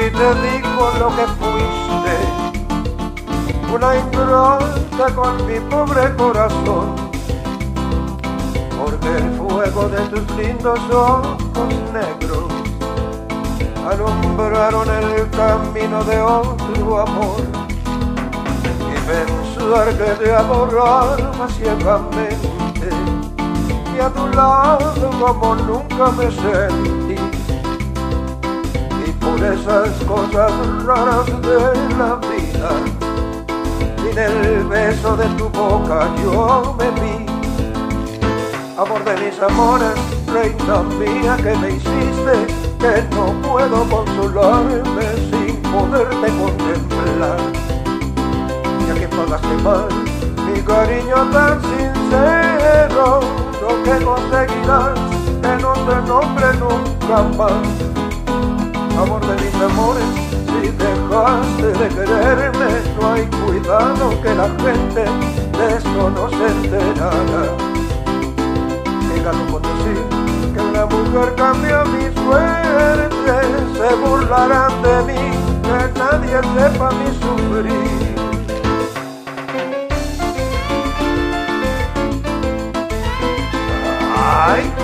si te digo lo que fuiste, una ingrata con mi pobre corazón, porque el fuego de tus lindos ojos negros alumbraron el camino de otro amor. Y pensar que te adoraba ciegamente, y a tu lado como nunca me sentí, y por esas cosas raras de la vida, sin el beso de tu boca yo me vi. Amor de mis amores, reina mía que me hiciste, que no puedo consolarme sin poderte contemplar. Ya que pagaste mal mi cariño tan sincero, lo que conseguirás que no te nombre nunca más. Amor de mis amores, si dejaste de quererme, no hay cuidado que la gente de esto no se enterará. Llegando con decir que una mujer cambia mi suerte, se burlarán de mí, que nadie sepa mi sufrir. Ay.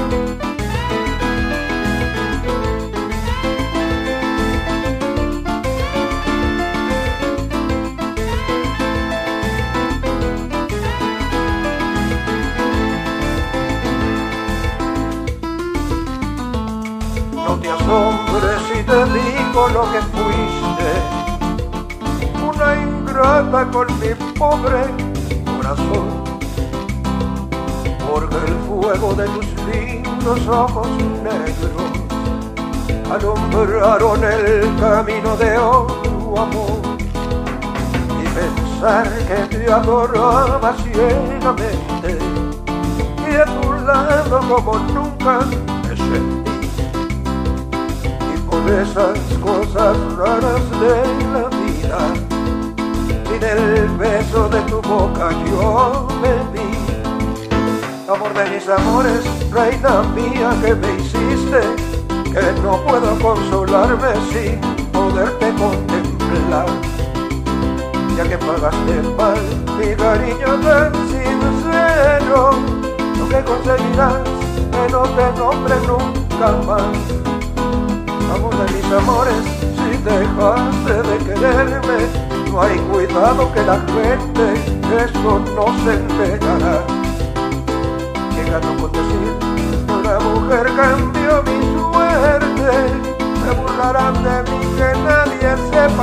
No te asombres si te digo lo que fuiste, una ingrata con mi pobre corazón, porque el fuego de tus lindos ojos negros alumbraron el camino de otro amor. Y pensar que te adoraba ciegamente, y a tu lado como nunca me sentí, por esas cosas raras de la vida, sin el beso de tu boca yo me vi. Amor de mis amores, reina mía que me hiciste, que no puedo consolarme sin poderte contemplar. Ya que pagaste mal mi cariño tan sincero, lo que conseguirás que no te nombre nunca más. Amor de mis amores, si dejaste de quererme, no hay cuidado que la gente de esto no se enterará. Llegando con decir que una mujer cambió mi suerte, se burlarán de mí, que nadie sepa